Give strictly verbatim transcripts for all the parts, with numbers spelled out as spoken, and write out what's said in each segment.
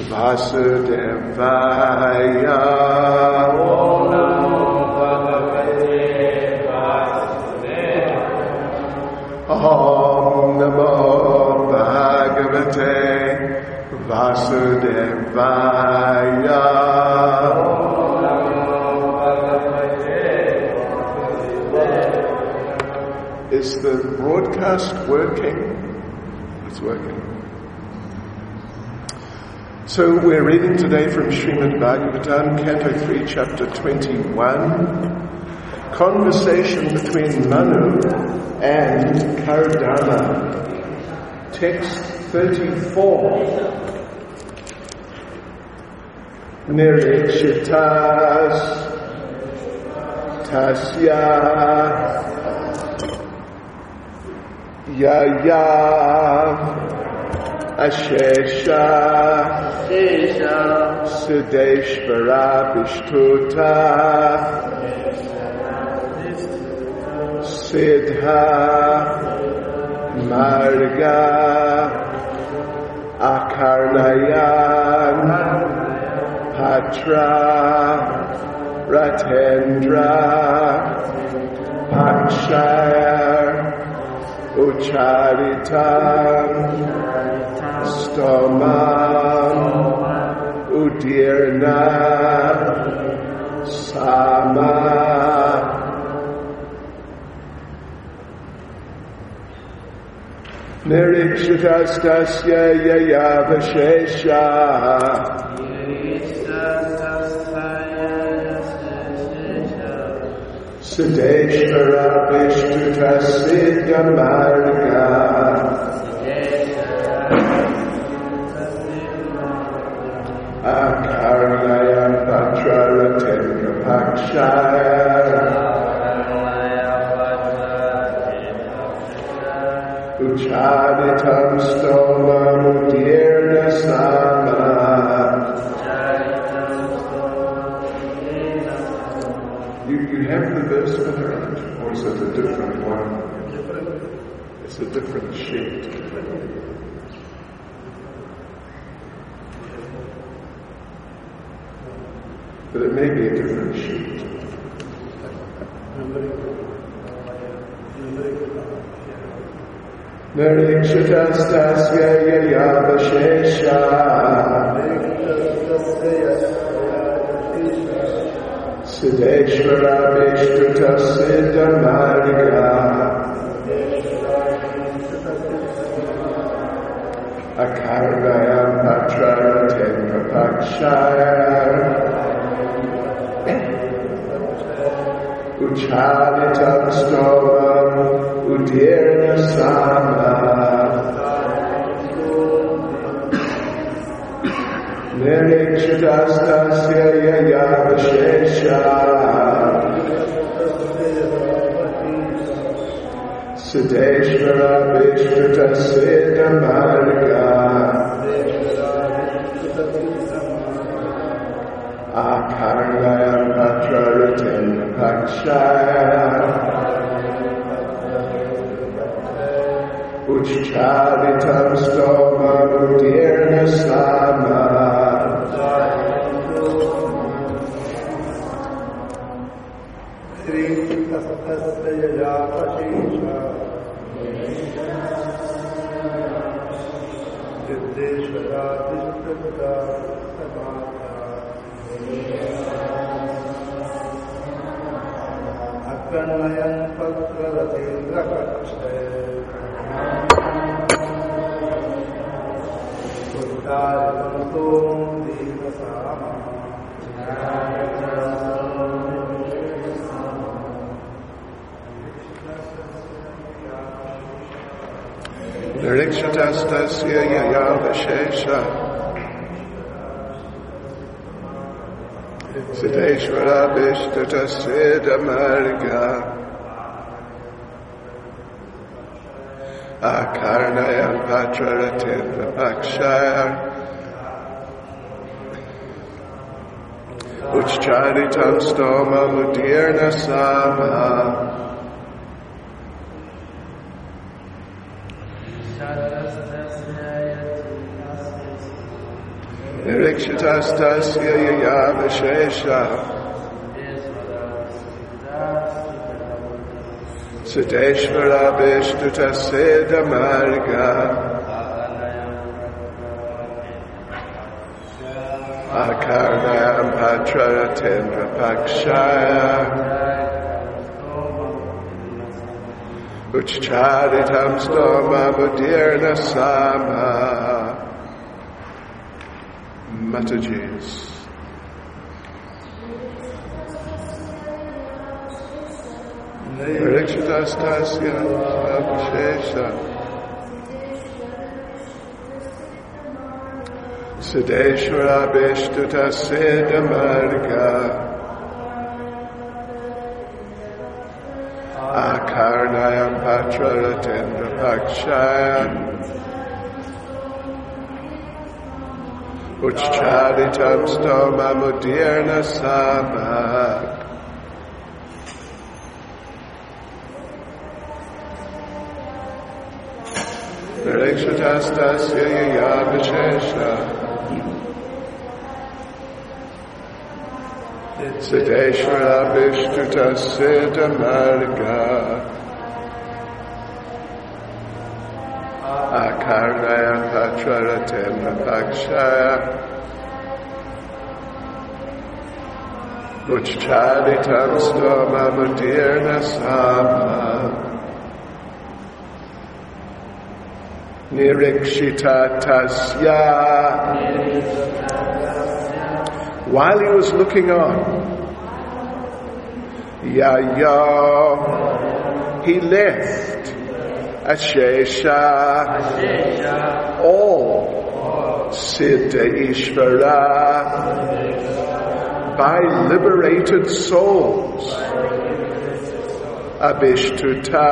Vasudevaya Om Namo Bhagavate Vasudevaya. Is the broadcast working? It's working. So we're reading today from Srimad Bhagavatam, Canto three, Chapter twenty-one, Conversation between Manu and Kardama. Text thirty-four. Nirikshitas tasya yaya ashesha Siddheshvara Vishtuta Siddha Marga Akarnayan Patra Ratendra Pakshar Ucharitam Stomam Udirna Sama Nirikshitastasya Yayavashesha Siddheshvara Vishtuta Siddha Marga Akarnayan Patra Ratendra Pakshaya Uchaditam Stoma Mudirna Sama. You, you have the verse for her, or is it a different one? It's a different sheet. But it may be a different sheet. Nirikshitastasya yayavashesha Siddheshvara Vishtuta Siddha Marga Akarnayam Patra Ratendra Pakshaya Uchaditam Stomam Udirna Sama Nirikshitastasya Yayavashesha Siddheshvara Vishtuta Siddha Marga Akarnayam Patra Ratendra Pakshaya Uchaditam Stoma Udirna Sama. Akarnayan Patra Ratendra Pakshaya Uchaditam Stoma Udirna Sama. Nirikshitastasya yayavashesha Siddheshvara Vishtuta Siddha Marga Akarnayam Patra Ratendra Pakshaya Uchaditam Stoma Udirna Sama. Nirikshitastasya yayavashesha Siddheshvara Vishnutaseda Marga Akarnayam Patraratendra Pakshaya Uchcharitam Stoma Budirna Sama Matajis. Parikshitastasya Abhishesha Siddheshvara Vishnutaseda Marga Akarnayam Patraratendra Pakshaya Uchcharitam Stoma Mudirna Sama. Parikshitastasya yayavashesha Siddheshvara Vishnutaseda Marga Akarnayam Patraratendra Pakshaya Uchcharitam Stoma Mudirna Sama Nirikshita Tasya. While he was looking on, Yaya, he left Ashesha, all Siddha Ishvara, by liberated souls, Abhishtuta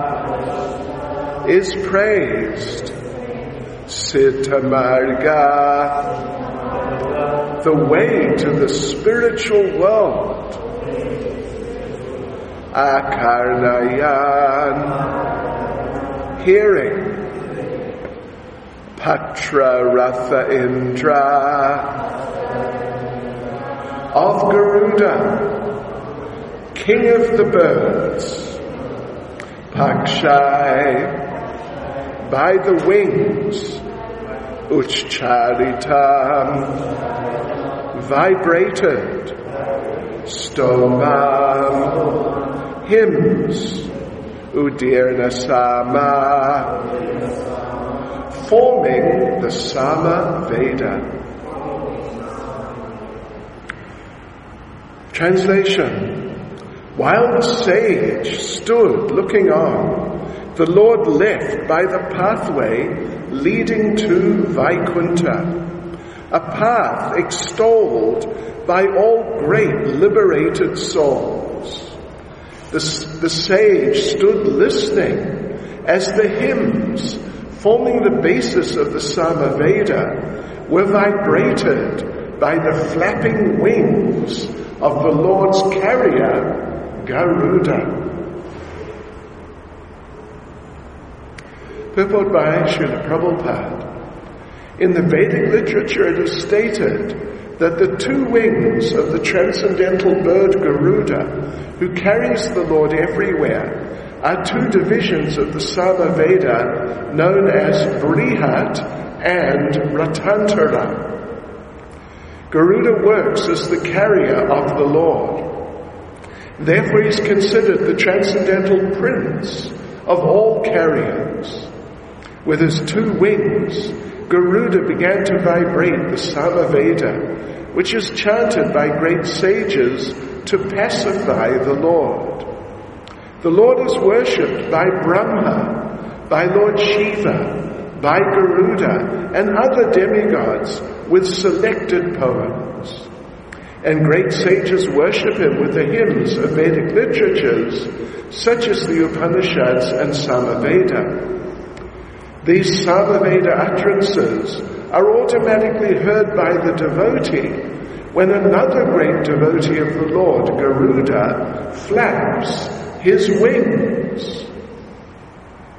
is praised, Siddha Marga, the way to the spiritual world, Akarnayan, hearing, Patra Ratha Indra, of Garuda, king of the birds, Pakshai, by the wings, Uchcharitam, vibrated, Stomam, hymns, Udirna Sama, forming the Sama Veda. Translation. While the sage stood looking on, the Lord left by the pathway leading to Vaikuntha, a path extolled by all great liberated souls. The, the sage stood listening as the hymns forming the basis of the Samaveda were vibrated by the flapping wings of the Lord's carrier, Garuda. Purport by Srila Prabhupada. In the Vedic literature it is stated that the two wings of the transcendental bird Garuda, who carries the Lord everywhere, are two divisions of the Samaveda known as Brihat and Ratantara. Garuda works as the carrier of the Lord. Therefore he is considered the transcendental prince of all carriers. With his two wings, Garuda began to vibrate the Samaveda, which is chanted by great sages to pacify the Lord. The Lord is worshipped by Brahma, by Lord Shiva, by Garuda, and other demigods with selected poems. And great sages worship him with the hymns of Vedic literatures, such as the Upanishads and Samaveda. These Samaveda utterances are automatically heard by the devotee when another great devotee of the Lord, Garuda, flaps his wings.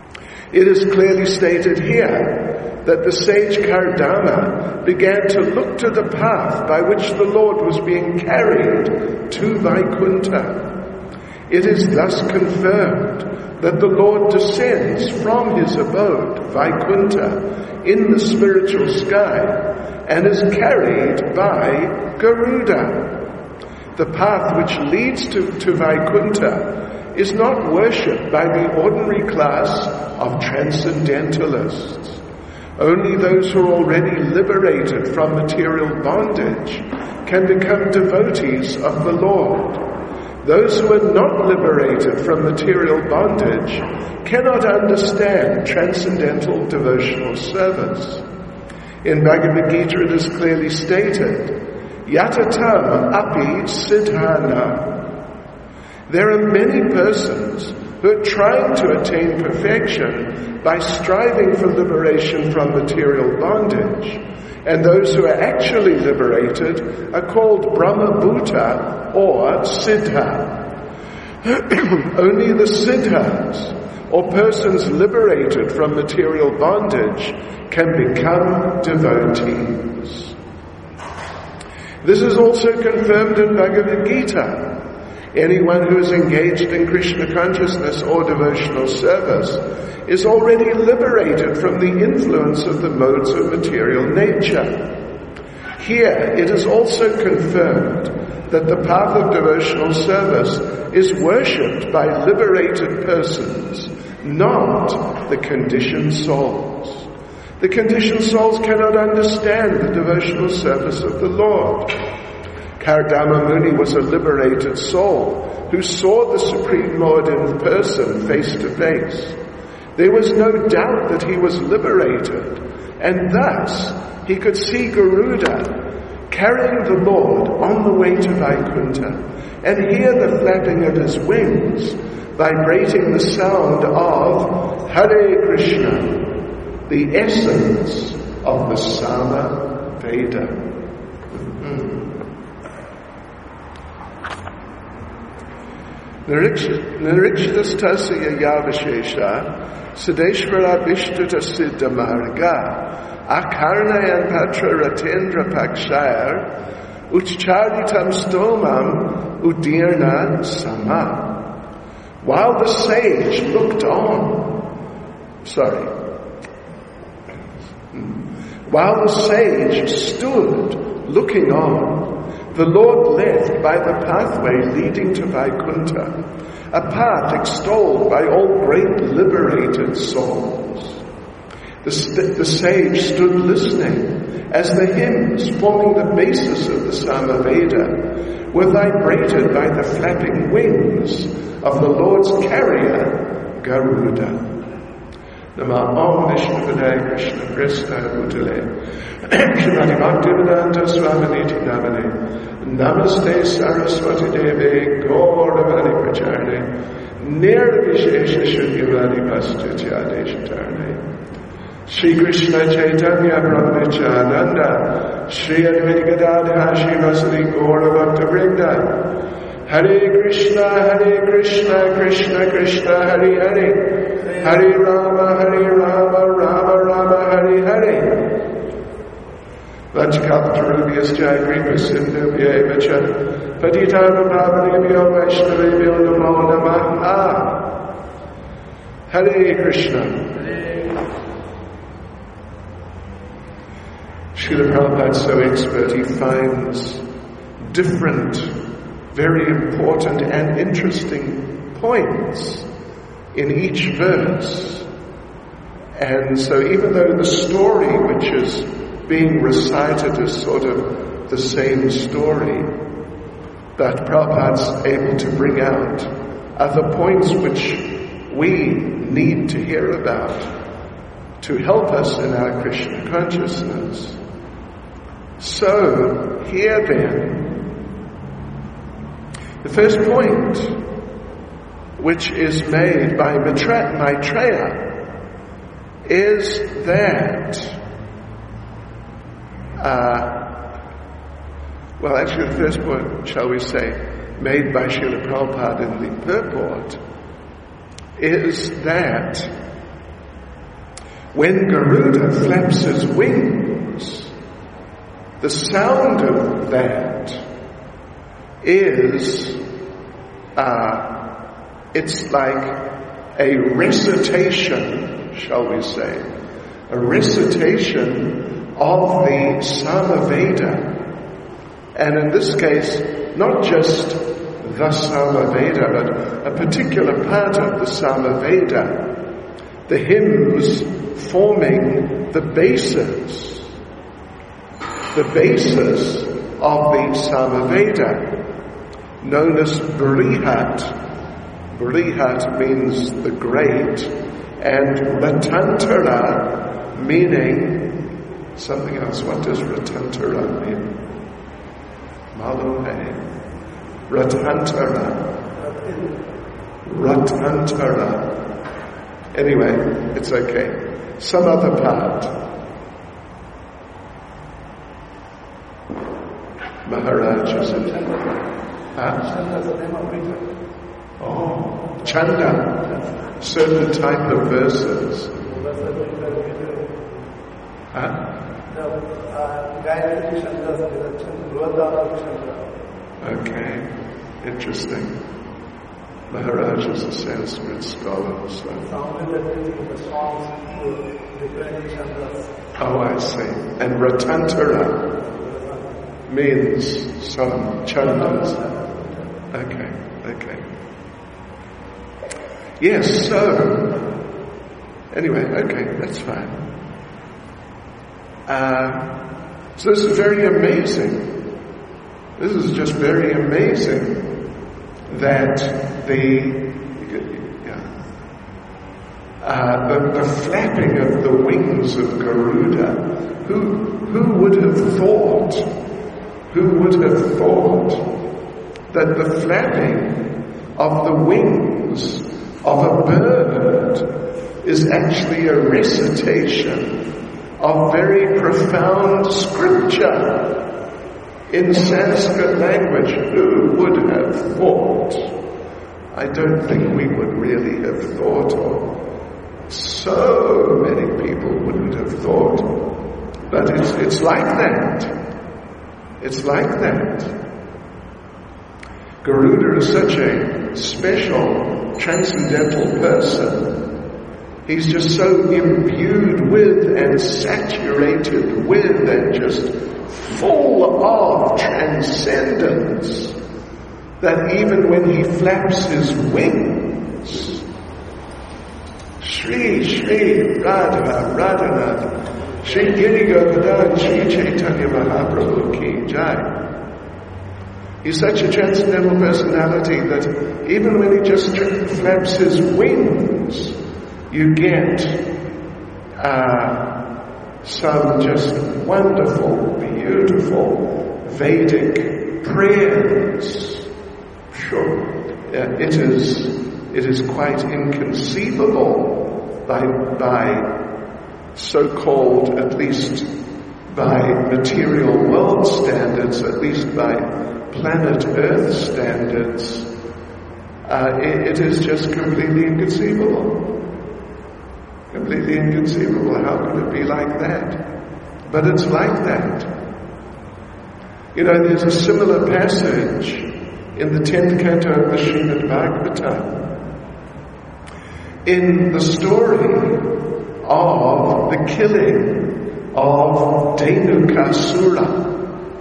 It is clearly stated here that the sage Kardama began to look to the path by which the Lord was being carried to Vaikuntha. It is thus confirmed that the Lord descends from his abode, Vaikuntha, in the spiritual sky and is carried by Garuda. The path which leads to, to Vaikuntha is not worshipped by the ordinary class of transcendentalists. Only those who are already liberated from material bondage can become devotees of the Lord. Those who are not liberated from material bondage cannot understand transcendental devotional service. In Bhagavad Gita it is clearly stated, Yatatam api siddhana. There are many persons who are trying to attain perfection by striving for liberation from material bondage. And those who are actually liberated are called Brahmabhuta or Siddha. Only the Siddhas, or persons liberated from material bondage, can become devotees. This is also confirmed in Bhagavad Gita. Anyone who is engaged in Krishna consciousness or devotional service is already liberated from the influence of the modes of material nature. Here it is also confirmed that the path of devotional service is worshipped by liberated persons, not the conditioned souls. The conditioned souls cannot understand the devotional service of the Lord. Kardama Muni was a liberated soul who saw the Supreme Lord in person, face to face. There was no doubt that he was liberated, and thus he could see Garuda carrying the Lord on the way to Vaikuntha and hear the flapping of his wings, vibrating the sound of Hare Krishna, the essence of the Sama Veda. Mm-hmm. Nirikshtastasya yavashesha Siddheshvara Vishtata Siddha Marga Akarnayan Patra Ratendra Pakshayar Uchcharitam Stomam Udirna Sama. While the sage looked on, sorry, while the sage stood looking on, the Lord led by the pathway leading to Vaikuntha, a path extolled by all great liberated souls. The, st- the sage stood listening as the hymns forming the basis of the Samaveda were vibrated by the flapping wings of the Lord's carrier, Garuda. Nama Om Vishnu Padaya Krishna Prestha Bhutale Shrimati Bhaktivedanta Swaminiti Namane Namaste Saraswati Deve Gauravani Pracharne Nirvishesha Shunyavani Pastutyade Shatarne Shri Krishna Chaitanya Brahmachananda Shri Advaita Gadadhara Shivasari Gaura Bhakta Vrinda Hare Krishna Hare Krishna Krishna Krishna Hare Hare Hare Rama, Hare Rama, Rama Rama, Hare Hare. Vanchakapatarubhyas jai kripa sindhubhya vacha patitanam pavanebhyo vaishnavebhyo namo namaha. Hare Krishna. Srila Prabhupada is so expert, he finds different, very important and interesting points in each verse. And so even though the story which is being recited is sort of the same story, but Prabhupada's able to bring out other points which we need to hear about to help us in our Krishna consciousness. So, here then, the first point which is made by Maitreya is that, uh, well actually the first point, shall we say, made by Srila Prabhupada in the purport, is that When Garuda flaps his wings, the sound of that is, uh, it's like a recitation, shall we say, a recitation of the Samaveda. And in this case, not just the Samaveda, but a particular part of the Samaveda, the hymns forming the basis, the basis of the Samaveda, known as Brihat. Brihat means the great, and Ratantara meaning something else. What does Ratantara mean? Malum hai. Ratantara. Ratantara. Anyway, it's okay. Some other part. Maharaj, is it? Huh? Oh, Chanda. Certain type of verses. Huh? Okay, interesting. Maharaj is a Sanskrit scholar, so. Oh, I see. And Ratantara means some chandas. Okay, okay. Yes, so, anyway, okay, that's fine. Uh, so this is very amazing. This is just very amazing that the, yeah, uh, the, the flapping of the wings of Garuda, who, who would have thought, who would have thought that the flapping of the wings of a bird is actually a recitation of very profound scripture in Sanskrit language? Who would have thought? I don't think we would really have thought, or so many people wouldn't have thought. But it's, it's like that. It's like that. Garuda is such a special, transcendental person. He's just so imbued with and saturated with and just full of transcendence that even when he flaps his wings, Shri Shri Radha Radhanath Shri Giri Govardhan Shri Chaitanya Mahaprabhu Ki Jai. He's such a transcendental personality that even when he just flaps his wings, you get uh, some just wonderful, beautiful Vedic prayers. Sure, uh, it is it is quite inconceivable by by so-called, at least by material world standards, at least by planet Earth standards. Uh, it, it is just completely inconceivable. Completely inconceivable. How could it be like that? But it's like that. You know, there's a similar passage in the tenth canto of the Srimad Bhagavatam. In the story of the killing of Dhenukasura.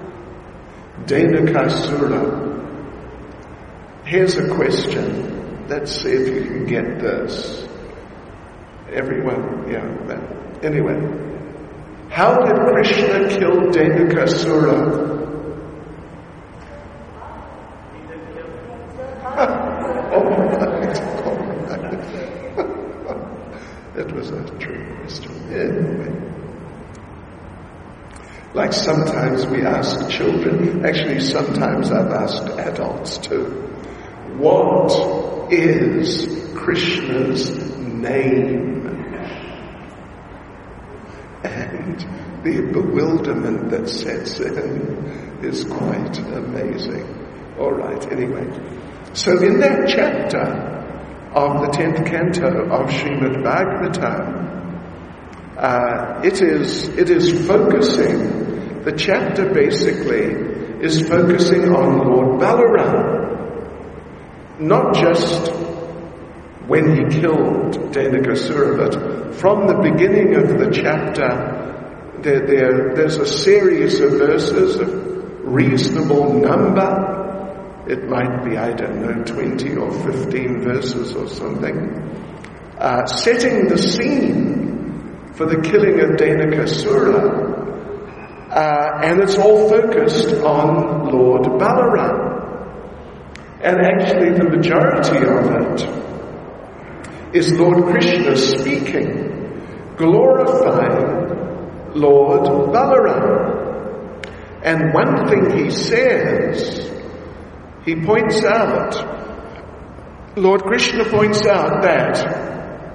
Dhenukasura. Here's a question. Let's see if you can get this. Everyone, yeah, but anyway. How did Krishna kill Dhenukasura? Oh, right, oh, right. That was a true question. Anyway. Like sometimes we ask children, actually sometimes I've asked adults too, what is Krishna's name? And the bewilderment that sets in is quite amazing. All right, anyway. So in that chapter of the tenth canto of Srimad Bhagavatam, Uh, it is, it is focusing, the chapter basically is focusing on Lord Balaram. Not just when he killed Dhenukasura, but from the beginning of the chapter, there, there, there's a series of verses of reasonable number. It might be, I don't know, twenty or fifteen verses or something, uh, setting the scene for the killing of Dhenukasura, uh, and it's all focused on Lord Balaram. And actually the majority of it is Lord Krishna speaking, glorifying Lord Balaram. And one thing he says, he points out, Lord Krishna points out that,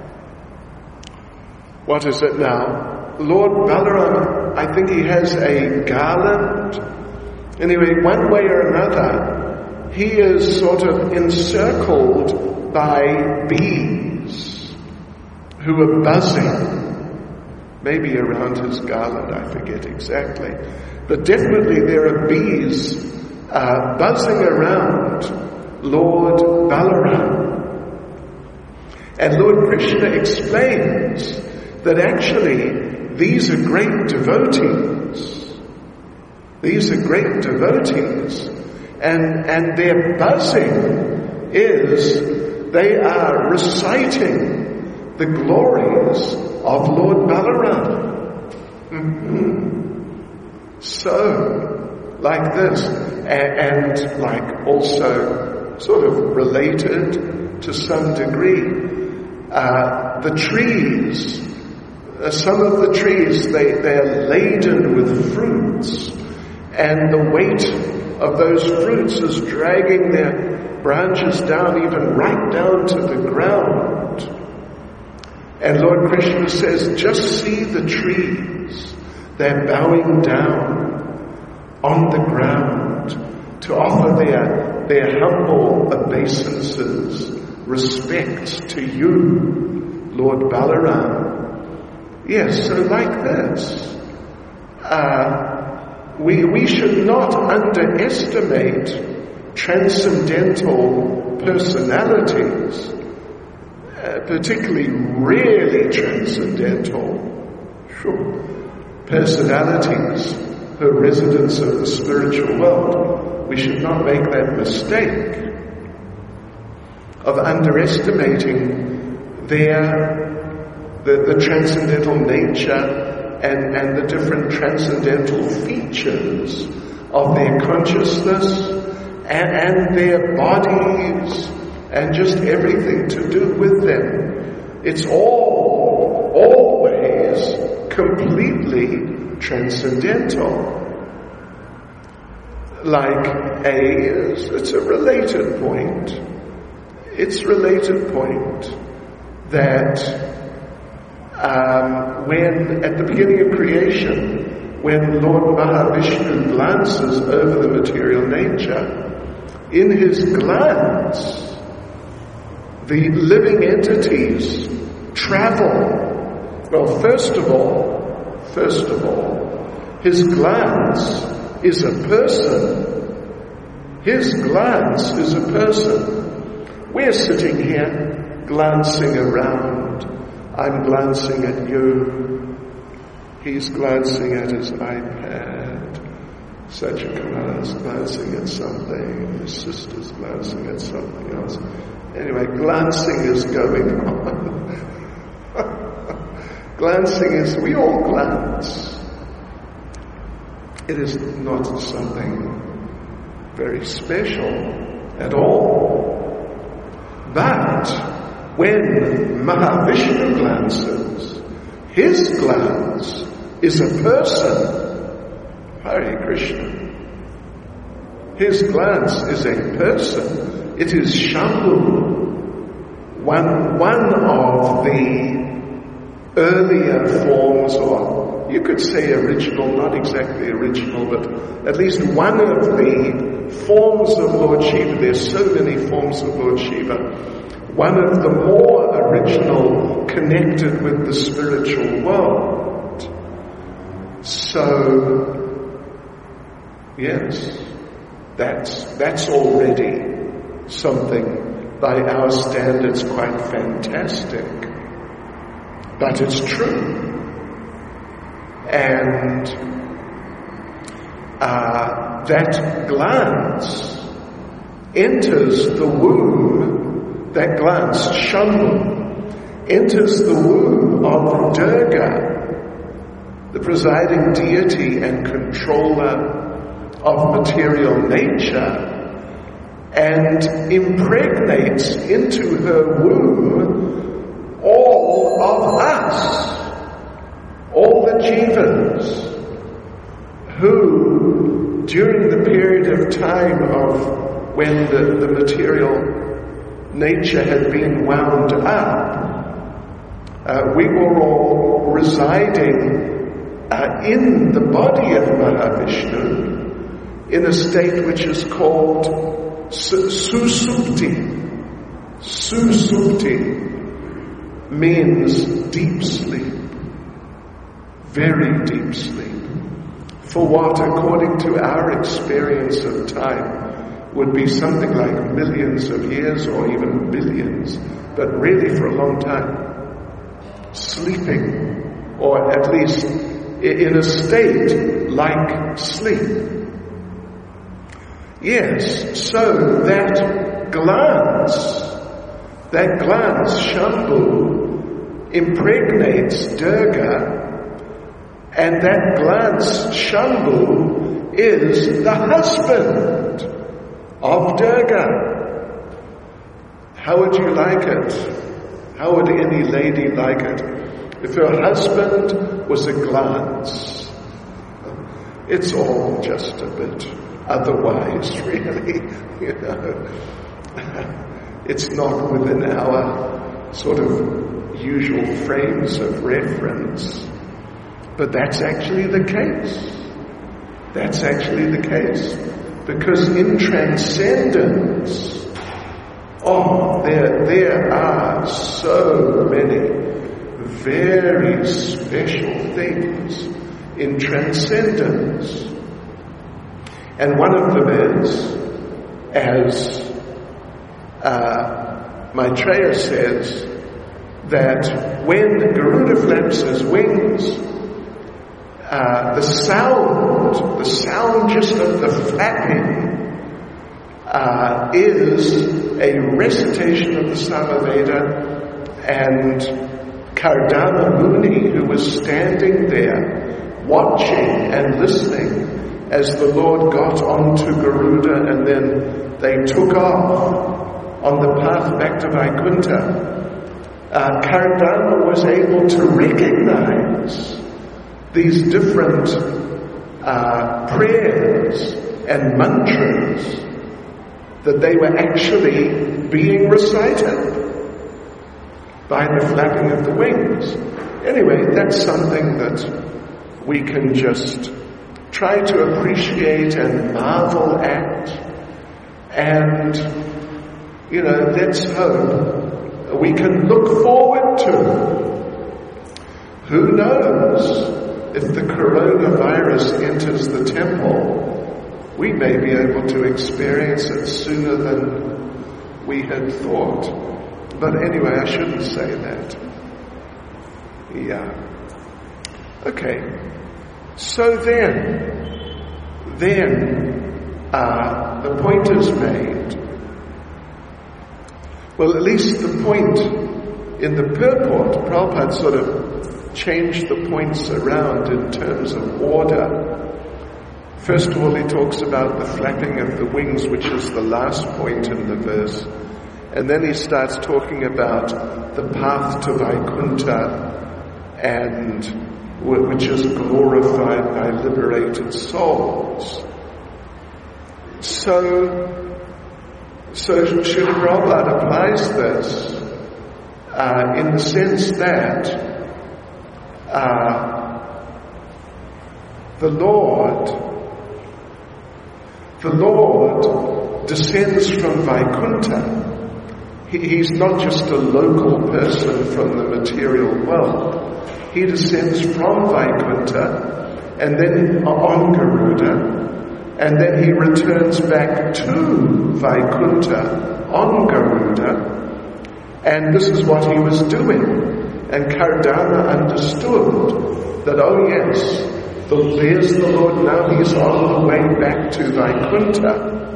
what is it now? Lord Balaram, I think he has a garland. Anyway, one way or another, he is sort of encircled by bees who are buzzing, maybe around his garland, I forget exactly. But definitely there are bees uh, buzzing around Lord Balaram. And Lord Krishna explains that actually these are great devotees. These are great devotees. And, and their buzzing is they are reciting the glories of Lord Balaram. Mm-hmm. So, like this, and, and like also sort of related to some degree, uh, the trees, Uh, some of the trees, they, they're laden with fruits, and the weight of those fruits is dragging their branches down, even right down to the ground. And Lord Krishna says, just see the trees. They're bowing down on the ground to offer their, their humble obeisances, respects to you, Lord Balaram. Yes, so like this, uh, we, we should not underestimate transcendental personalities, uh, particularly really transcendental sure, personalities who are residents of the spiritual world. We should not make that mistake of underestimating their The, the transcendental nature and, and the different transcendental features of their consciousness and, and their bodies and just everything to do with them. It's all, always completely transcendental. Like a, it's a related point. It's related point that Um, when, at the beginning of creation, when Lord Mahavishnu glances over the material nature, in his glance, the living entities travel. Well, first of all, first of all, his glance is a person. His glance is a person. We're sitting here glancing around. I'm glancing at you. He's glancing at his iPad. Sajjakumar is glancing at something. His sister's glancing at something else. Anyway, glancing is going on. Glancing is, we all glance. It is not something very special at all. But when Mahavishnu glances, his glance is a person. Hare Krishna. His glance is a person. It is Shambhu, one, one of the earlier forms, or you could say original, not exactly original, but at least one of the forms of Lord Shiva. There's so many forms of Lord Shiva. One of the more original connected with the spiritual world. So, yes, that's, that's already something by our standards quite fantastic. But it's true. And uh, that glance enters the womb, that glance, Shambhu, enters the womb of Durga, the presiding deity and controller of material nature, and impregnates into her womb all of us, all the jivas, who during the period of time of when the, the material nature had been wound up, uh, we were all residing uh, in the body of Mahavishnu in a state which is called su- susupti. Susupti means deep sleep, very deep sleep. For what, according to our experience of time, would be something like millions of years or even billions, but really for a long time, sleeping, or at least in a state like sleep. Yes, so that glance, that glance, Shambhu, impregnates Durga, and that glance, Shambhu, is the husband of Durga. How would you like it? How would any lady like it if her husband was a glance? It's all just a bit otherwise, really, you know. It's not within our sort of usual frames of reference. But that's actually the case. That's actually the case. Because in transcendence, oh, there, there are so many very special things in transcendence. And one of them is, as uh, Maitreya says, that when Garuda flaps his wings, Uh, the sound, the sound just of the flapping uh, is a recitation of the Samaveda, and Kardama Muni, who was standing there watching and listening as the Lord got onto Garuda and then they took off on the path back to Vaikuntha, uh, Kardama was able to recognize these different uh, prayers and mantras, that they were actually being recited by the flapping of the wings. Anyway, that's something that we can just try to appreciate and marvel at. And, you know, let's hope we can look forward to. Who knows? If the coronavirus enters the temple, we may be able to experience it sooner than we had thought. But anyway, I shouldn't say that. Yeah. Okay. So then, then, uh, the point is made. Well, at least the point in the purport, Prabhupada sort of change the points around in terms of order. First of all, he talks about the flapping of the wings, which is the last point in the verse. And then he starts talking about the path to Vaikuntha, and which is glorified by liberated souls. So, so Srila Prabhupada applies this uh, in the sense that Uh, the Lord, the Lord descends from Vaikuntha. he, he's not just a local person from the material world. He descends from Vaikuntha and then on Garuda, and then he returns back to Vaikuntha on Garuda, and this is what he was doing. And Kardama understood that, oh yes, the, there's the Lord now, he's on the way back to Vaikuntha.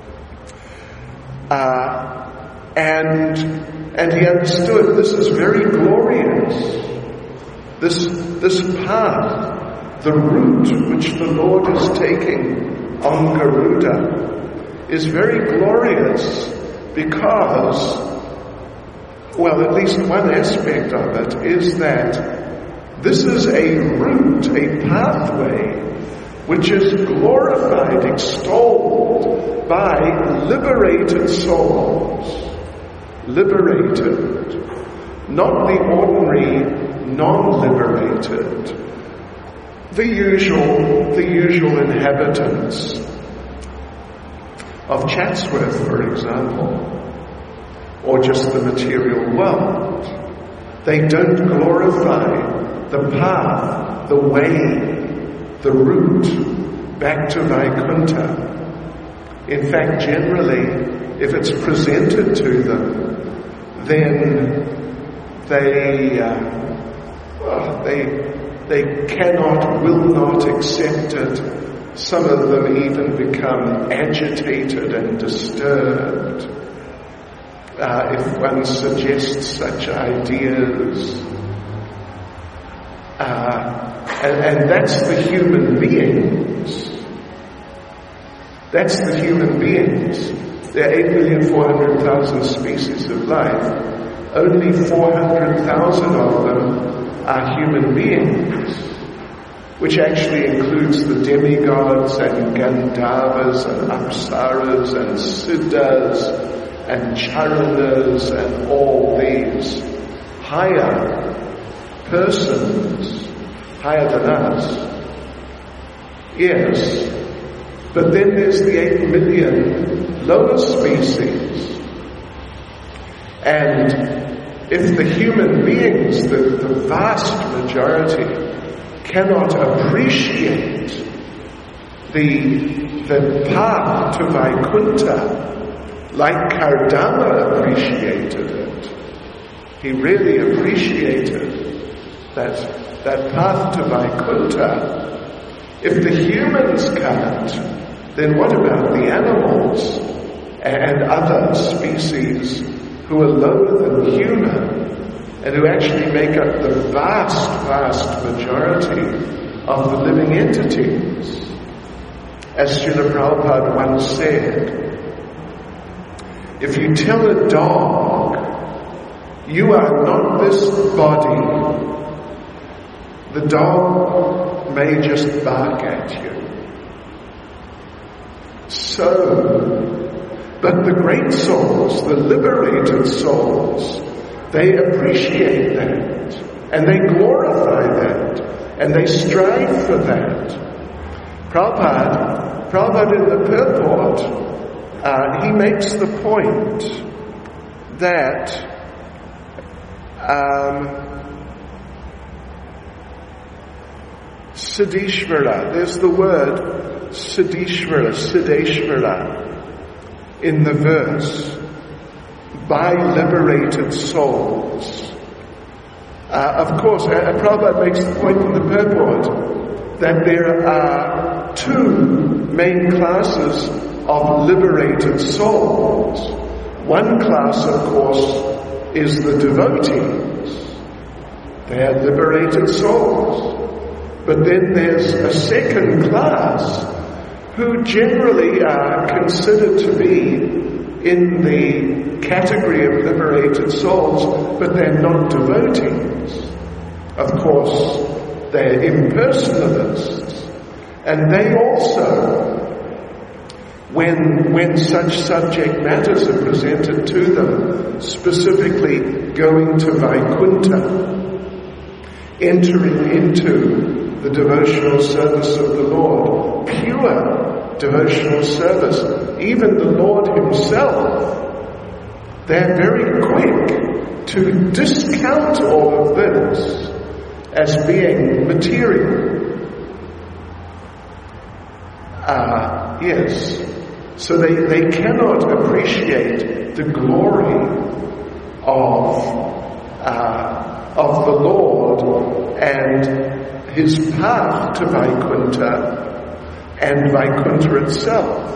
Uh, and, and he understood this is very glorious. This, this path, the route which the Lord is taking on Garuda is very glorious because, well, at least one aspect of it is that this is a route, a pathway, which is glorified, extolled by liberated souls. Liberated. Not the ordinary, non-liberated. The usual, the usual inhabitants of Chatsworth, for example, or just the material world. They don't glorify the path, the way, the route back to Vaikuntha. In fact, generally, if it's presented to them, then they, uh, well, they, they cannot, will not accept it. Some of them even become agitated and disturbed. Uh, if one suggests such ideas. Uh, and, and that's the human beings. That's the human beings. There are eight million four hundred thousand species of life. Only four hundred thousand of them are human beings, which actually includes the demigods and Gandharvas and Apsaras and Siddhas and Charanas and all these higher persons, higher than us. Yes, but then there's the eight million lower species. And if the human beings, the, the vast majority, cannot appreciate the, the path to Vaikuntha, like Kardama appreciated it. He really appreciated that, that path to Vaikuntha. If the humans can't, then what about the animals and other species who are lower than human and who actually make up the vast, vast majority of the living entities? As Srila Prabhupada once said, if you tell a dog, you are not this body, the dog may just bark at you. So, but the great souls, the liberated souls, they appreciate that, and they glorify that, and they strive for that. Prabhupada, Prabhupada in the purport, Uh, he makes the point that um, Siddheshvara, there's the word Siddheshvara, Siddheshvara in the verse, by liberated souls. Uh, of course, uh, Prabhupada makes the point in the purport that there are two main classes of liberated souls. One class, of course, is the devotees. They are liberated souls. But then there's a second class who generally are considered to be in the category of liberated souls, but they're not devotees. Of course, they're impersonalists. And they also, when, when such subject matters are presented to them, specifically going to Vaikuntha, entering into the devotional service of the Lord, pure devotional service, even the Lord himself they're very quick to discount all of this as being material. Uh, yes, so they, they cannot appreciate the glory of, uh, of the Lord and His path to Vaikuntha and Vaikuntha itself.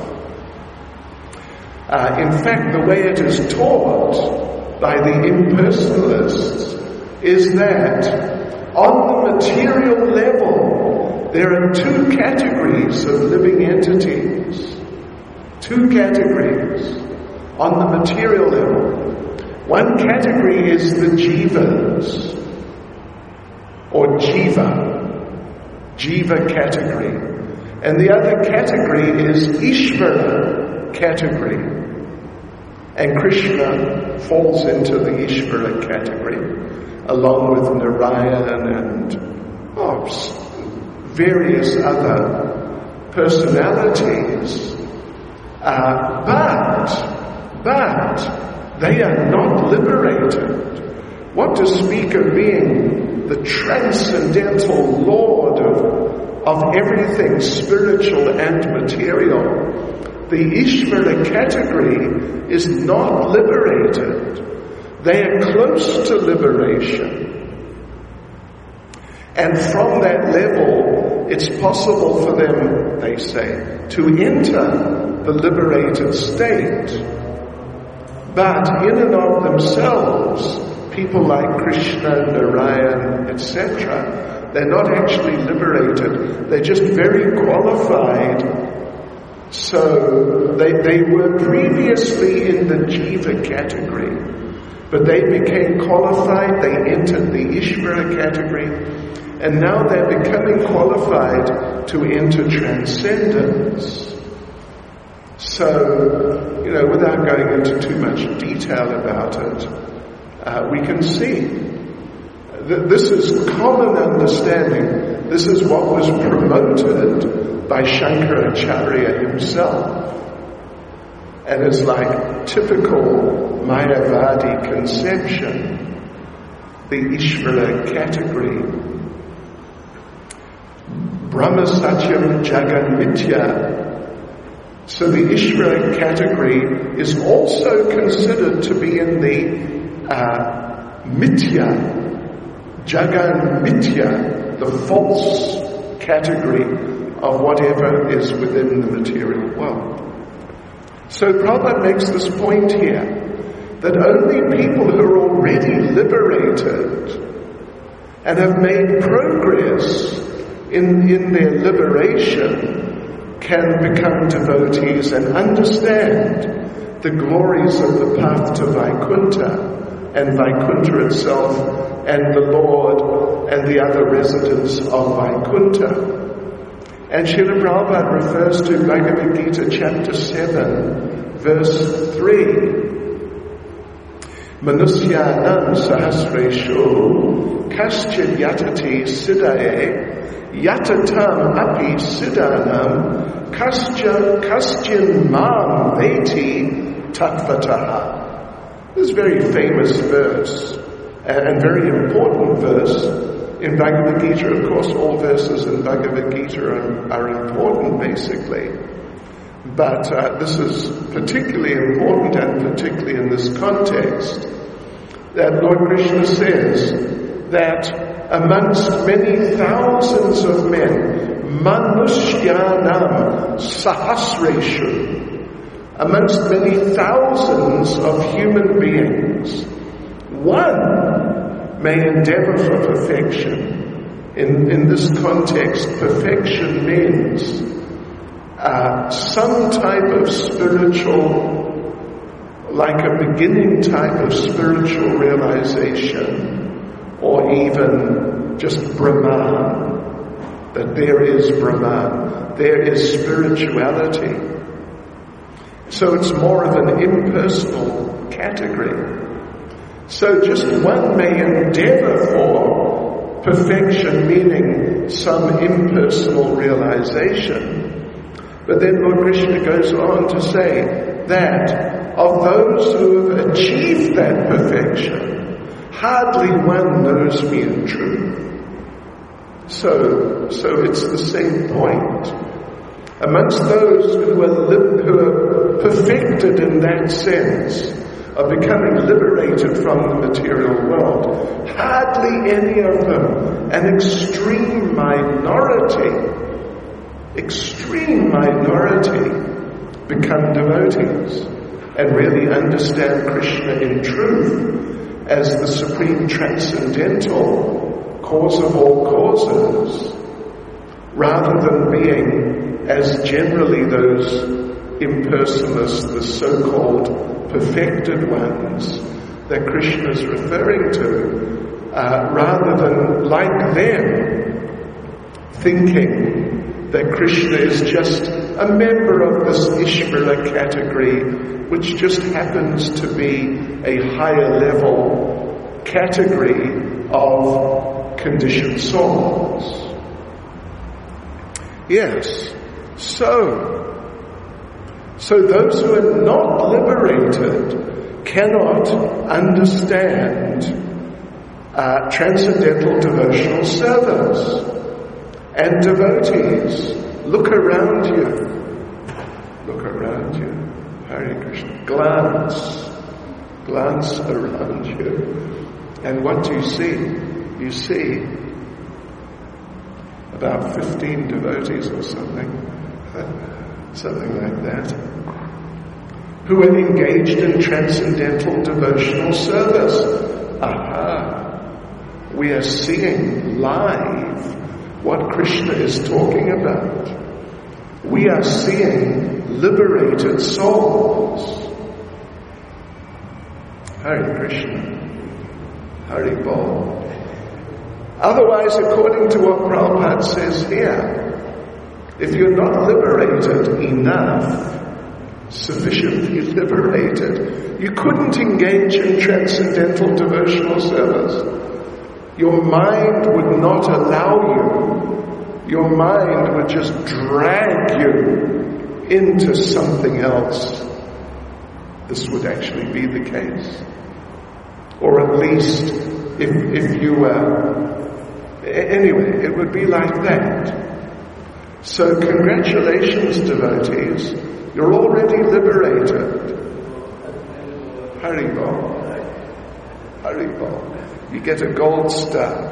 Uh, in fact, the way it is taught by the impersonalists is that on the material level, there are two categories of living entities. Two categories on the material level. One category is the jivas, or jiva, jiva category. And the other category is Ishvara category. And Krishna falls into the Ishvara category, along with Narayan and oh, various other personalities. Uh, but, but, they are not liberated. What to speak of being the transcendental Lord of, of everything spiritual and material. The Ishvara category is not liberated. They are close to liberation. And from that level, it's possible for them, they say, to enter the liberated state. But in and of themselves, people like Krishna, Narayan, et cetera, they're not actually liberated. They're just very qualified. So they, they were previously in the Jiva category, but they became qualified, they entered the Ishvara category, and now they're becoming qualified to enter transcendence. So, you know, without going into too much detail about it, uh, we can see that this is common understanding. This is what was promoted by Shankaracharya himself. And it's like typical Mayavadi conception, the Ishvara category. Brahma Satyam Jagan Mithya. So the Ishvara category is also considered to be in the uh, Mithya, Jagan Mithya, the false category of whatever is within the material world. So Prabhupada makes this point here, that only people who are already liberated and have made progress in, in their liberation can become devotees and understand the glories of the path to Vaikuntha and Vaikuntha itself and the Lord and the other residents of Vaikuntha. And Srila Prabhupada refers to Bhagavad Gita chapter seven, verse three. Manusyanam sahasreshu kaschid yatati siddhaye yatatam api siddhanam kascha kaschin mam veti tattvataha. This is a very famous verse and very important verse. In Bhagavad Gita, of course, all verses in Bhagavad Gita are, are important, basically. But uh, this is particularly important, and particularly in this context, that Lord Krishna says that amongst many thousands of men, manushyanam sahasreshu, amongst many thousands of human beings, one may endeavor for perfection. In, in this context, perfection means uh, some type of spiritual, like a beginning type of spiritual realization, or even just Brahman, that there is Brahman, there is spirituality. So it's more of an impersonal category. So just one may endeavor for perfection, meaning some impersonal realization. But then Lord Krishna goes on to say that of those who have achieved that perfection, hardly one knows me in truth. So, so it's the same point. Amongst those who are, li- who are perfected in that sense, of becoming liberated from the material world, hardly any of them, an extreme minority, extreme minority, become devotees and really understand Krishna in truth as the supreme transcendental cause of all causes, rather than being, as generally those impersonalists, the so-called perfected ones that Krishna is referring to, uh, rather than like them thinking that Krishna is just a member of this Ishvara category, which just happens to be a higher level category of conditioned souls. Yes, so So those who are not liberated cannot understand uh, transcendental devotional service. And devotees, look around you. Look around you. Hare Krishna. Glance. Glance around you. And what do you see? You see about fifteen devotees or something. Something like that, who are engaged in transcendental devotional service. Aha! We are seeing live what Krishna is talking about. We are seeing liberated souls. Hare Krishna. Hare Bol. Otherwise, according to what Prabhupada says here, if you're not liberated enough, sufficiently liberated, you couldn't engage in transcendental devotional service. Your mind would not allow you. Your mind would just drag you into something else. This would actually be the case. Or at least, if, if you were... Anyway, it would be like that. So congratulations, devotees, you're already liberated. Haribol. Haribol. You get a gold star.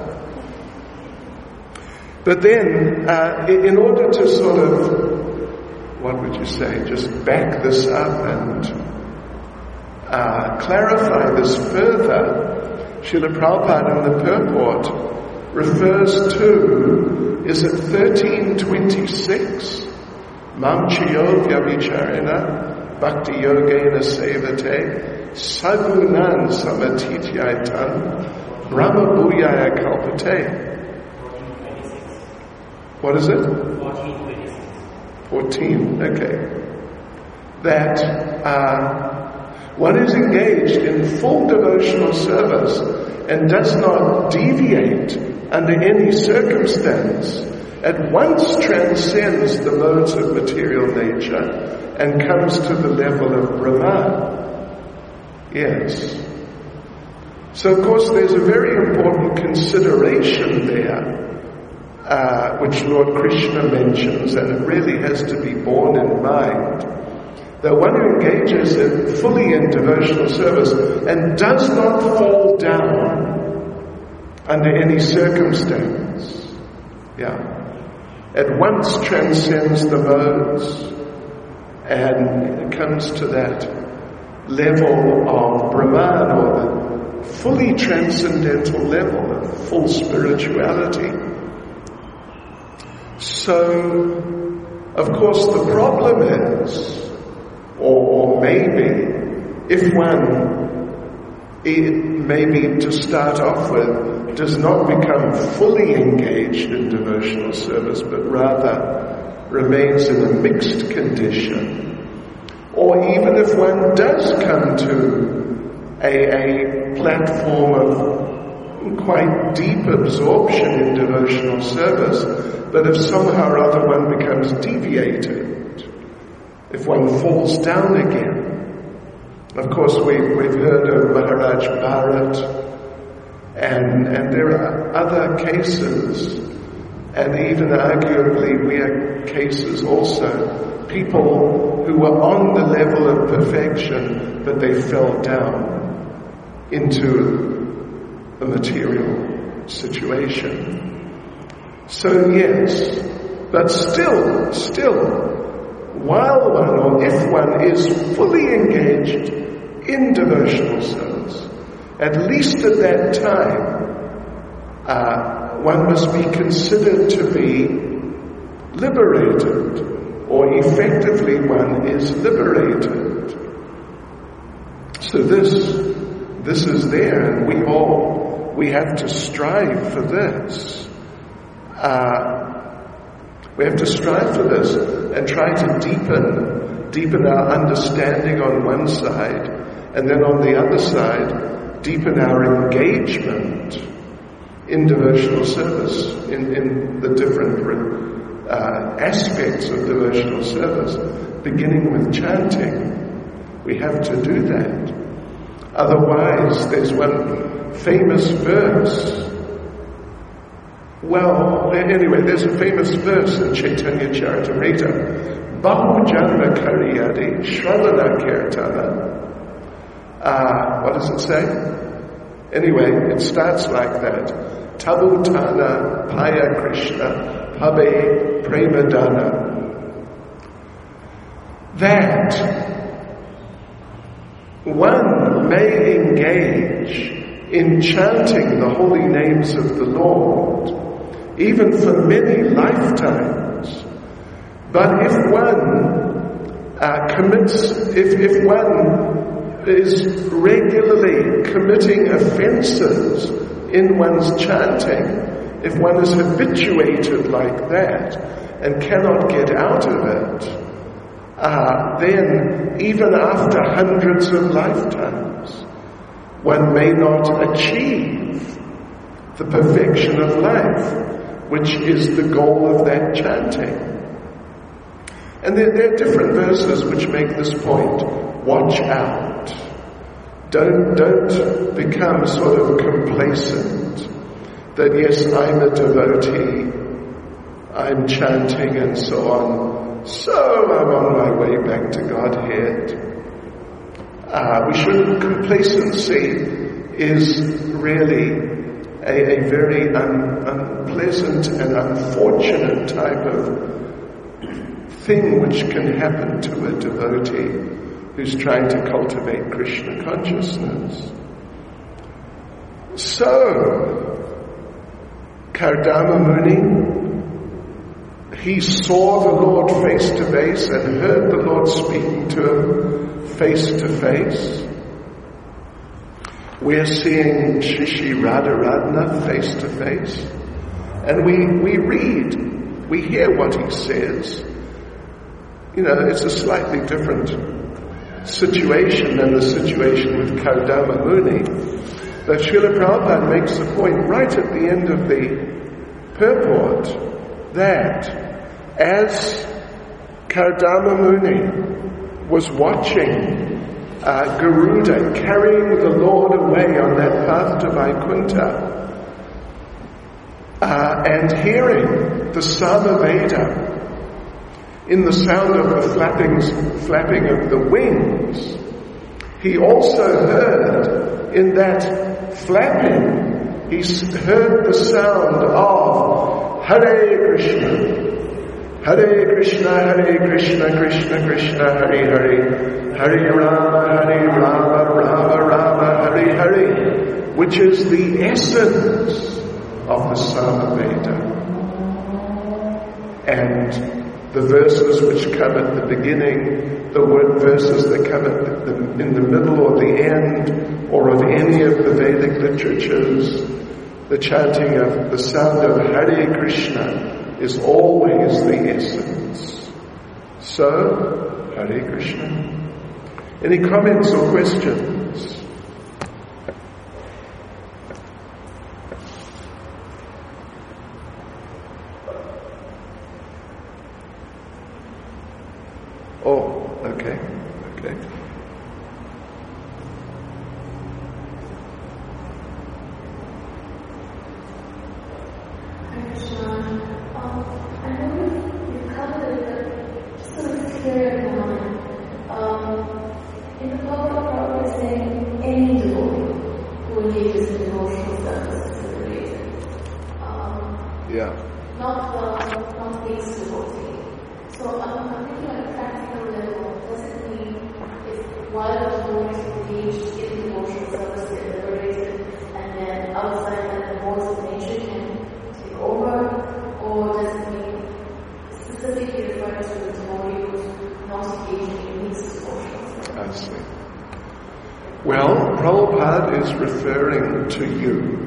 But then, uh, in order to sort of, what would you say, just back this up and uh, clarify this further, Srila Prabhupada in the purport refers to, is it thirteen twenty-six? Mamchiyo vyavicharena bhakti yogena sevate sagunan samatityaitan brahma bhuyaya kalpate. What is it? fourteen twenty-six. fourteen, okay. That uh, one is engaged in full devotional service and does not deviate under any circumstance, at once transcends the modes of material nature and comes to the level of Brahman. Yes. So of course there's a very important consideration there, uh, which Lord Krishna mentions, and it really has to be borne in mind, that one who engages in, fully in devotional service and does not fall down under any circumstance, yeah, at once transcends the modes and comes to that level of Brahman, or the fully transcendental level of full spirituality. So, of course, the problem is, or, or maybe, if one, it, maybe to start off with, does not become fully engaged in devotional service, but rather remains in a mixed condition, or even if one does come to a, a platform of quite deep absorption in devotional service, but if somehow or other one becomes deviated, if one falls down again, Of course, we, we've heard of Maharaj Bharat, and, and there are other cases, and even arguably we have cases also, people who were on the level of perfection, but they fell down into a material situation. So yes, but still, still, while one or if one is fully engaged in devotional service, at least at that time, uh, one must be considered to be liberated, or effectively one is liberated. So this, this is there, and we all, we have to strive for this. Uh, We have to strive for this and try to deepen, deepen our understanding on one side, and then on the other side, deepen our engagement in devotional service, in, in the different uh, aspects of devotional service, beginning with chanting. We have to do that. Otherwise, there's one famous verse. Well, anyway, there's a famous verse in Chaitanya Charitamrita, Bahu Janma Kariyadi Shravana Kirtana. Uh, what does it say? Anyway, it starts like that. Tabutana Paya Krishna Pabe Premadana. That one may engage in chanting the holy names of the Lord, even for many lifetimes. But if one uh, commits, if, if one is regularly committing offenses in one's chanting, if one is habituated like that and cannot get out of it, uh, then even after hundreds of lifetimes, one may not achieve the perfection of life, which is the goal of that chanting. And there, there are different verses which make this point. Watch out. Don't, don't become sort of complacent that yes, I'm a devotee, I'm chanting and so on, so I'm on my way back to Godhead. Uh, we shouldn't, complacency is really a, a very un, unpleasant and unfortunate type of thing which can happen to a devotee who's trying to cultivate Krishna consciousness. So, Kardama Muni, he saw the Lord face to face and heard the Lord speaking to him face to face. We're seeing Shishi Radharadhana face to face. And we, we read, we hear what he says. You know, it's a slightly different situation than the situation with Kardama Muni. But Srila Prabhupada makes the point right at the end of the purport that as Kardama Muni was watching uh, Garuda carrying the Lord away on that path to Vaikuntha uh, and hearing the Samaveda in the sound of the flappings, flapping of the wings, he also heard in that flapping, he heard the sound of Hare Krishna, Hare Krishna, Hare Krishna, Krishna Krishna, Hare Hare, Hare Rama, Hare Rama, Rama Rama, Hare Hare, which is the essence of the Samaveda. And the verses which come at the beginning, the word verses that come at the, in the middle or the end, or of any of the Vedic literatures, the chanting of the sound of Hare Krishna is always the essence. So, Hare Krishna. Any comments or questions? Oh, okay, okay. Prabhupada is referring to you.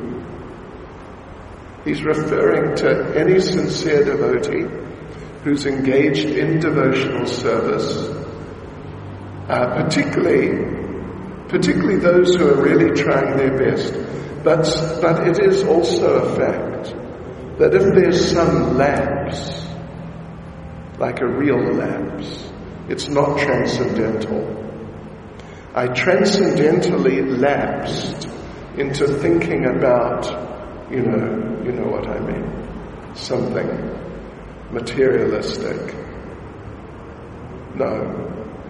He's referring to any sincere devotee who's engaged in devotional service, uh, particularly, particularly those who are really trying their best. But, but it is also a fact that if there's some lapse, like a real lapse, it's not transcendental. I transcendentally lapsed into thinking about, you know, you know what I mean, something materialistic. No.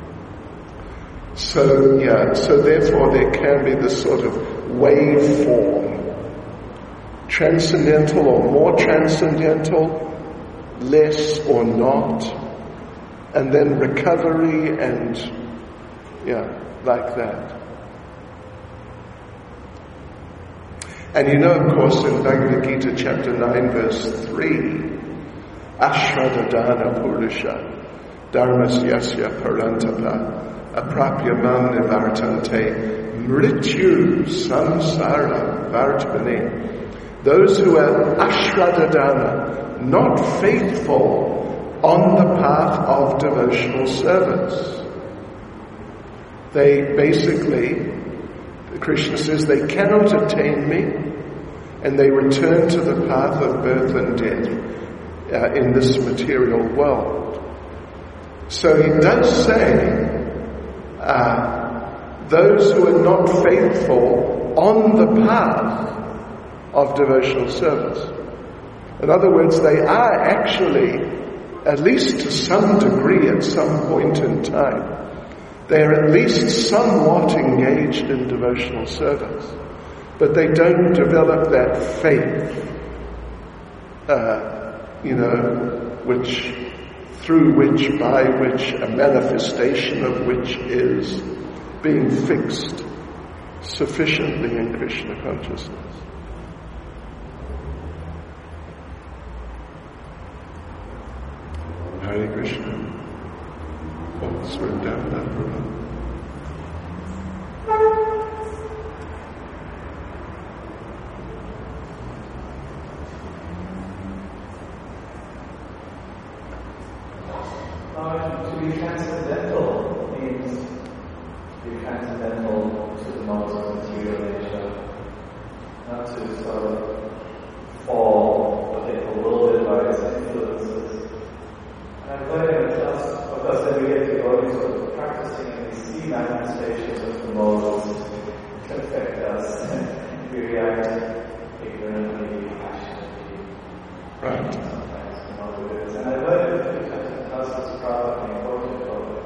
So, yeah, so therefore there can be this sort of waveform, transcendental or more transcendental, less or not, and then recovery and, yeah, like that. And you know, of course, in Bhagavad Gita chapter nine verse three, Ashradadana Purusha Dharmasyasya Parantapa Aprapya Mam Nivartante Mrityu Samsara Vartmane. Those who are Ashradadana, not faithful on the path of devotional service. They basically, Krishna says, they cannot attain me, and they return to the path of birth and death uh, in this material world. So he does say, uh, those who are not faithful on the path of devotional service. In other words, they are actually, at least to some degree at some point in time, they are at least somewhat engaged in devotional service, but they don't develop that faith, uh, you know, which, through which, by which, a manifestation of which is being fixed sufficiently in Krishna consciousness. Hare Krishna. Let's write down that for a Uh, to be transcendental means to be transcendental to the most material nature, not to sort of fall within a little bit by its influences. And I'm learning that just because then we get devotees of practicing and we see manifestations of the modes can affect us. We react ignorantly, passionately. Right. Sometimes we know what it is. And I learned that because it's probably important for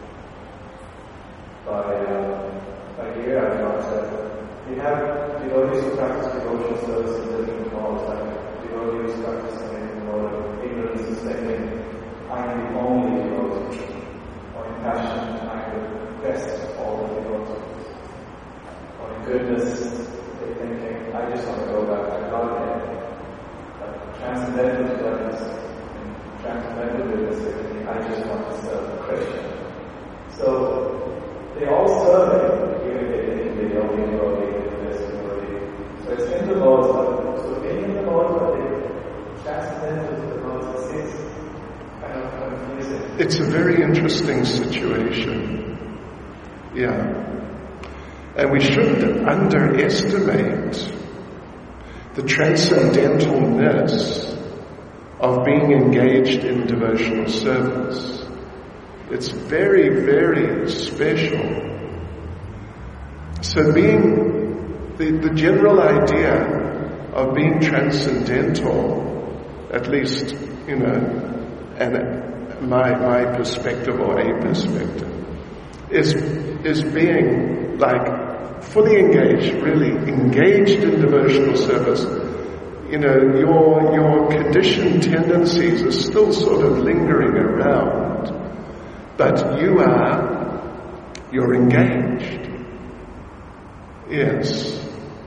by uh, by here I thought that we have devotees who practice devotional service in different modes, like devotees practicing in the mode of ignorance and thinking, I am the only devotee, or in passion, I am the best of all the devotees, or in goodness, they're thinking, I just want to go back to Godhead. But transcendental to that is transcendental goodness, they're thinking, I just want to serve Krishna. So they all serve Him, even if they think they don't need devotee, they're the best devotee. So it's in the modes, but so being in the modes, but they transcendental to the modes, it seems kind of confusing. It's a very interesting situation. Yeah. And we shouldn't underestimate the transcendentalness of being engaged in devotional service. It's very, very special. So being, the, the general idea of being transcendental, at least, you know, and my, my perspective or a perspective, is, is being like fully engaged, really engaged in devotional service. You know, your, your conditioned tendencies are still sort of lingering around, but you are, you're engaged. Yes.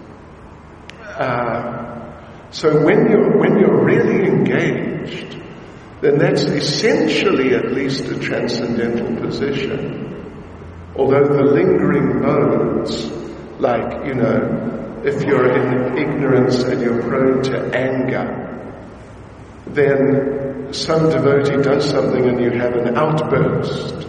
Uh, so when you're, when you're really engaged, then that's essentially at least a transcendental position. Although the lingering modes, Like, you know, if you're in ignorance and you're prone to anger, then some devotee does something and you have an outburst,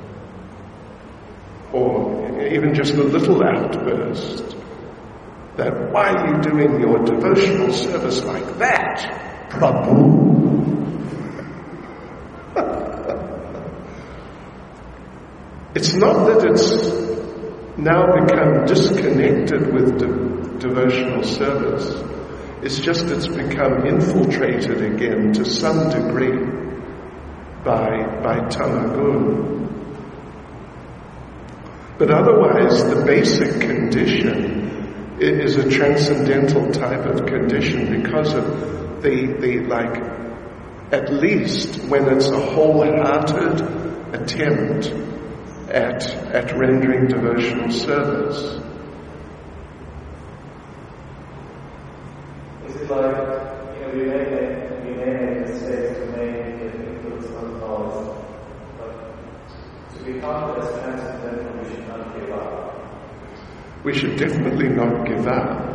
or even just a little outburst, that why are you doing your devotional service like that, Prabhu? It's not that it's now become disconnected with de- devotional service. It's just it's become infiltrated again to some degree by, by tamagun. But otherwise, the basic condition is a transcendental type of condition because of the, the like, at least when it's a wholehearted attempt at, at rendering devotional service. Is it like, you know, we may make, we may make mistakes, we may get influenced on thoughts, but to become as transcendental, we should not give up. We should definitely not give up.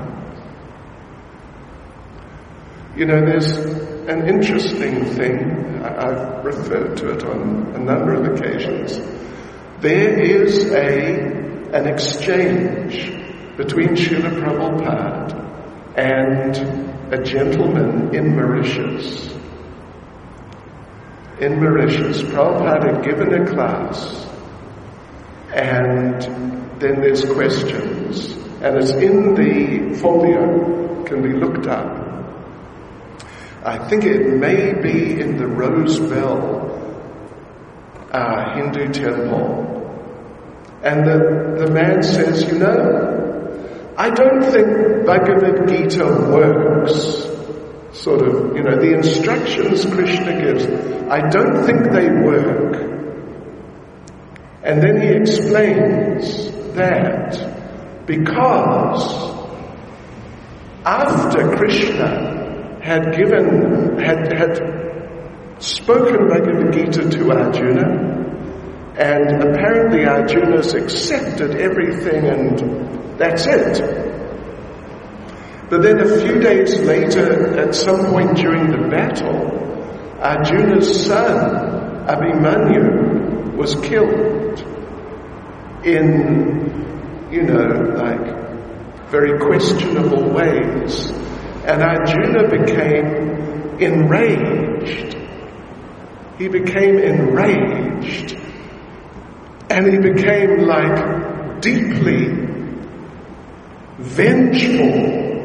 You know, there's an interesting thing, I've referred to it on a number of occasions. There is a an exchange between Srila Prabhupada and a gentleman in Mauritius. In Mauritius, Prabhupada had given a class, and then there's questions, and it's in the folio, can be looked up. I think it may be in the Rose Bell uh, Hindu temple. And the, the man says, you know, I don't think Bhagavad Gita works. Sort of, you know, the instructions Krishna gives, I don't think they work. And then he explains that because after Krishna had given, had, had spoken Bhagavad Gita to Arjuna, and apparently Arjuna's accepted everything and that's it. But then a few days later, at some point during the battle, Arjuna's son, Abhimanyu, was killed in, you know, like very questionable ways. And Arjuna became enraged. He became enraged. And he became like deeply vengeful,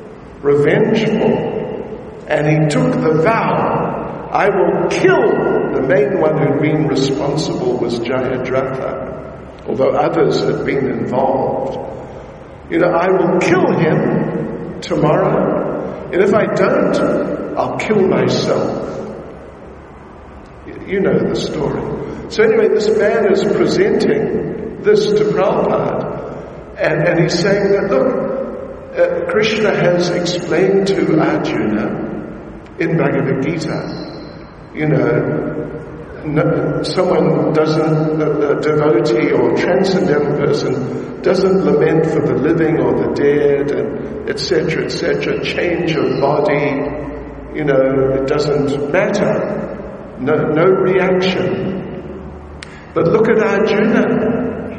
revengeful. And he took the vow, I will kill. The main one who'd been responsible was Jayadratha, although others had been involved. You know, I will kill him tomorrow, and if I don't, I'll kill myself. You know the story. So anyway, this man is presenting this to Prabhupada, and, and he's saying that, look, uh, Krishna has explained to Arjuna in Bhagavad Gita, you know, no, someone doesn't, a, a devotee or transcendental person doesn't lament for the living or the dead, and et cetera, et cetera, change of body, you know, it doesn't matter, no, no reaction. But look at Arjuna.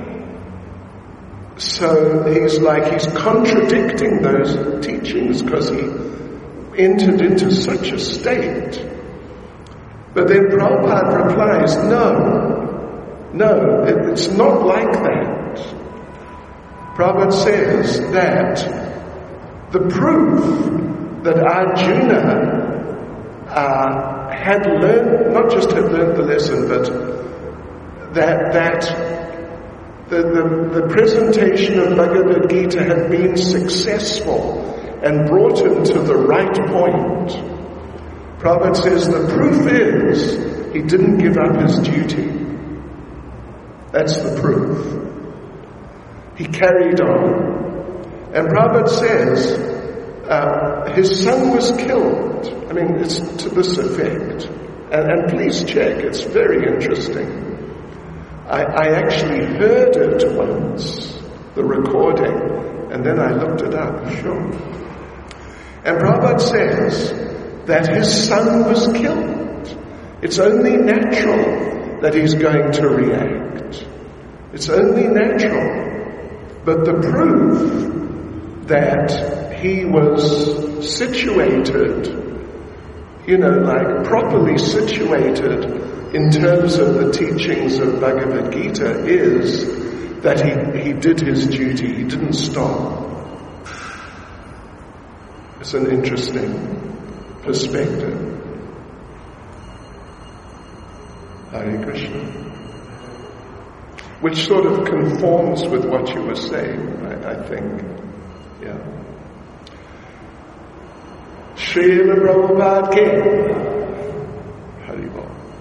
So he's like, he's contradicting those teachings because he entered into such a state. But then Prabhupada replies, no, no, it, it's not like that. Prabhupada says that the proof that Arjuna uh, had learned, not just had learned the lesson, but that that the, the, the presentation of Bhagavad Gita had been successful and brought him to the right point. Prabhupada says the proof is he didn't give up his duty. That's the proof. He carried on. And Prabhupada says uh, his son was killed. I mean, it's to this effect. And, and please check, it's very interesting. I, I actually heard it once, the recording, and then I looked it up, sure. And Prabhupada says that his son was killed. It's only natural that he's going to react. It's only natural. But the proof that he was situated, you know, like properly situated in terms of the teachings of Bhagavad Gita is that he, he did his duty, he didn't stop. It's an interesting perspective. Hare Krishna. Which sort of conforms with what you were saying, I, I think. Yeah. Srila Prabhupada came. Haribol.